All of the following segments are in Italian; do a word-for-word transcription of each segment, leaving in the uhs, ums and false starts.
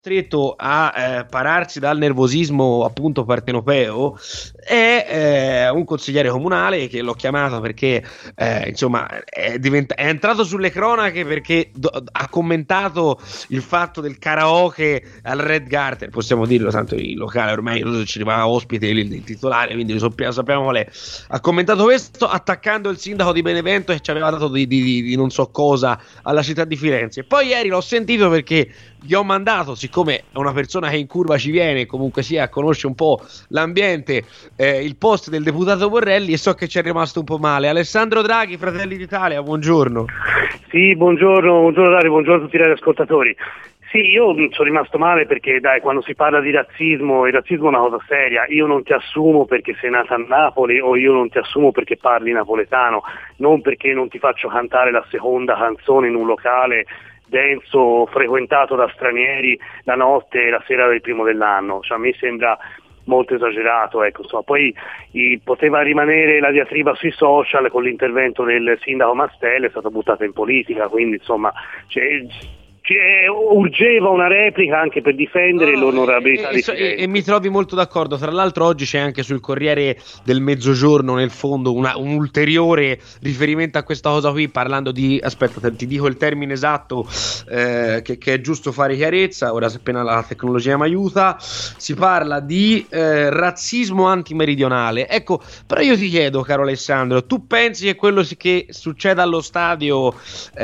costretto a eh, pararsi dal nervosismo appunto partenopeo è eh, un consigliere comunale che l'ho chiamato perché eh, insomma è, diventa- è entrato sulle cronache perché do- ha commentato il fatto del karaoke al Red Garter, possiamo dirlo, tanto il locale ormai ci arrivava ospite il, il titolare, quindi lo sappiamo, sappiamo qual è. Ha commentato questo attaccando il sindaco di Benevento che ci aveva dato di, di, di, di non so cosa alla città di Firenze. Poi ieri l'ho sentito perché gli ho mandato, siccome è una persona che in curva ci viene, comunque sia, conosce un po' l'ambiente, eh, il post del deputato Borrelli, e so che ci è rimasto un po' male. Alessandro Draghi, Fratelli d'Italia, buongiorno. Sì, buongiorno, buongiorno Dario, buongiorno a tutti gli ascoltatori. Sì, io sono rimasto male perché, dai, quando si parla di razzismo, il razzismo è una cosa seria. Io non ti assumo perché sei nata a Napoli, o io non ti assumo perché parli napoletano, non perché non ti faccio cantare la seconda canzone in un locale denso, frequentato da stranieri la notte e la sera del primo dell'anno. Cioè, a me sembra molto esagerato, ecco. Insomma, poi i, poteva rimanere la diatriba sui social, con l'intervento del sindaco Mastella è stata buttata in politica, quindi insomma cioè, cioè, urgeva una replica anche per difendere no, l'onorabilità e, dei e, e, e mi trovi molto d'accordo. Tra l'altro oggi c'è anche sul Corriere del Mezzogiorno nel fondo una, un ulteriore riferimento a questa cosa qui, parlando di, aspetta ti dico il termine esatto, eh, che, che è giusto fare chiarezza ora, se appena la tecnologia mi aiuta. Si parla di eh, razzismo antimeridionale. Ecco, però io ti chiedo, caro Alessandro, tu pensi che quello che succede allo stadio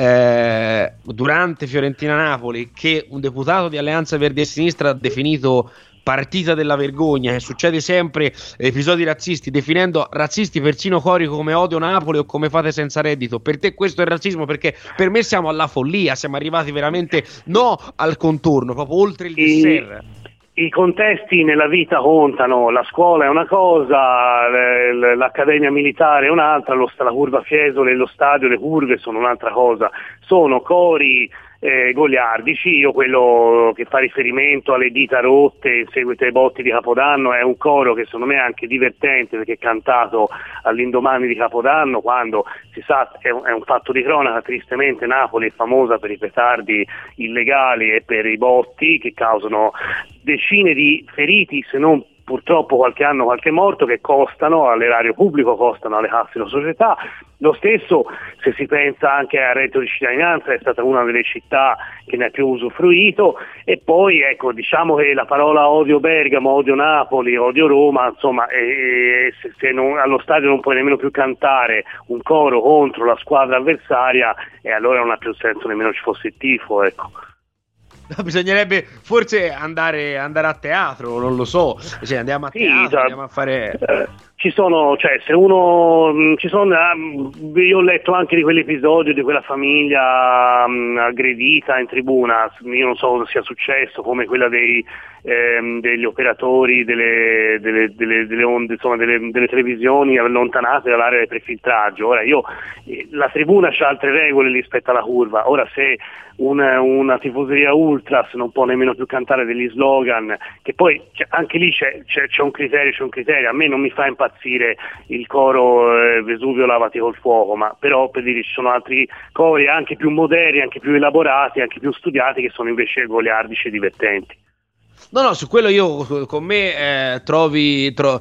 eh, durante Fiorentina Napoli, che un deputato di Alleanza Verdi e Sinistra ha definito partita della vergogna, che succede sempre, episodi razzisti, definendo razzisti persino cori come Odio Napoli o come Fate senza reddito, per te questo è razzismo? Perché per me siamo alla follia, siamo arrivati veramente no al contorno, proprio oltre il dessert. I, i contesti nella vita contano, la scuola è una cosa, l'accademia militare è un'altra, lo, la curva Fiesole, lo stadio, le curve sono un'altra cosa, sono cori Eh, goliardici. Io quello che fa riferimento alle dita rotte in seguito ai botti di Capodanno è un coro che secondo me è anche divertente perché è cantato all'indomani di Capodanno, quando si sa è un, è un fatto di cronaca, tristemente Napoli è famosa per i petardi illegali e per i botti che causano decine di feriti, se non purtroppo qualche anno qualche morto, che costano all'erario pubblico, costano alle casse della società. Lo stesso se si pensa anche al reddito di cittadinanza, è stata una delle città che ne ha più usufruito. E poi ecco, diciamo che la parola odio Bergamo, odio Napoli, odio Roma, insomma eh, se, se non, allo stadio non puoi nemmeno più cantare un coro contro la squadra avversaria, e allora non ha più senso nemmeno ci fosse il tifo, ecco. No, bisognerebbe forse andare, andare a teatro, non lo so, cioè, andiamo a sì, teatro, cioè, andiamo a fare... Eh, ci sono, cioè se uno, mh, ci sono, uh, io ho letto anche di quell'episodio di quella famiglia mh, aggredita in tribuna, io non so cosa sia successo, come quella dei, ehm, degli operatori delle, delle, delle, delle onde, insomma delle, delle televisioni allontanate dall'area del prefiltraggio. Ora io, la tribuna c'ha altre regole rispetto alla curva, ora se una, una tifoseria ultras non può nemmeno più cantare degli slogan, che poi anche lì c'è, c'è, c'è un criterio, c'è un criterio, a me non mi fa impazzire il coro eh, Vesuvio lavati col fuoco, ma però per dire ci sono altri cori anche più moderni, anche più elaborati, anche più studiati, che sono invece goliardici e divertenti. No, no, su quello io con me eh, trovi tro,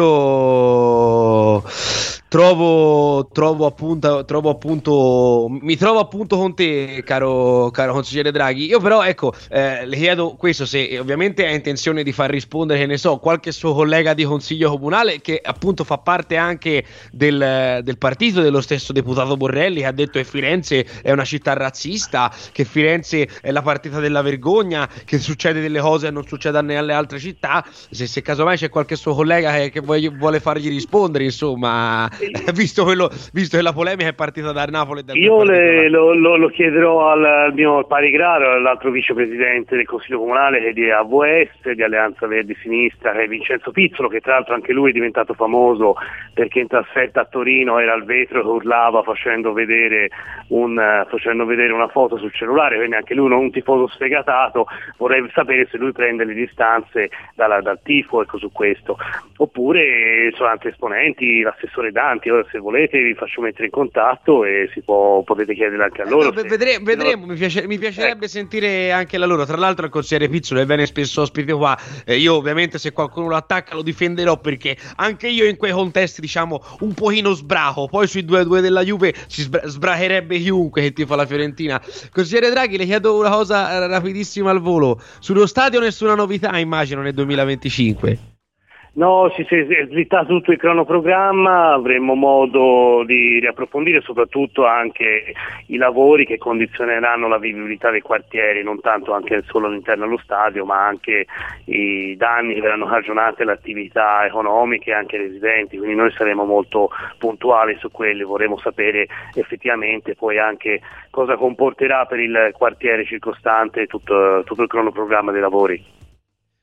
io trovo trovo appunto trovo appunto mi trovo appunto con te, caro caro consigliere Draghi. Io però ecco, eh, le chiedo questo, se ovviamente ha intenzione di far rispondere, che ne so, qualche suo collega di consiglio comunale che appunto fa parte anche del, del partito dello stesso deputato Borrelli, che ha detto che Firenze è una città razzista, che Firenze è la partita della vergogna, che succede delle cose e non succeda nelle altre città. Se, se casomai c'è qualche suo collega che, che vuole, vuole fargli rispondere, insomma, visto, quello, visto che la polemica è partita da Napoli e dal io le, lo, lo, lo chiederò al, al mio pari grado, all'altro vicepresidente del Consiglio Comunale, che è di A V S, di Alleanza Verdi Sinistra, che è Vincenzo Pizzolo, che tra l'altro anche lui è diventato famoso perché in trasferta a Torino era al vetro che urlava facendo vedere, un, facendo vedere una foto sul cellulare, quindi anche lui non un tifoso sfegatato. Vorrei sapere se lui prende prendere le distanze dalla, dal tifo, ecco, su questo. Oppure sono altri esponenti, l'assessore Danti, ora se volete vi faccio mettere in contatto e si può, potete chiedere anche a loro. Eh, no, se, vedre, se vedremo, no... mi, piace, mi piacerebbe eh. sentire anche la loro. Tra l'altro il consigliere Pizzolo viene spesso ospite qua, eh, io ovviamente se qualcuno lo attacca lo difenderò, perché anche io in quei contesti diciamo un pochino sbraco, poi sui due a due della Juve si sbra- sbracherebbe chiunque che tifa la Fiorentina. Consigliere Draghi, le chiedo una cosa rapidissima al volo: sullo stadio nessuna novità immagino nel duemilaventicinque? No, si è slittato tutto il cronoprogramma, avremo modo di riapprofondire soprattutto anche i lavori che condizioneranno la vivibilità dei quartieri, non tanto anche solo all'interno dello stadio, ma anche i danni che verranno cagionati alle attività economiche e anche ai residenti, quindi noi saremo molto puntuali su quelli, vorremmo sapere effettivamente poi anche cosa comporterà per il quartiere circostante tutto, tutto il cronoprogramma dei lavori.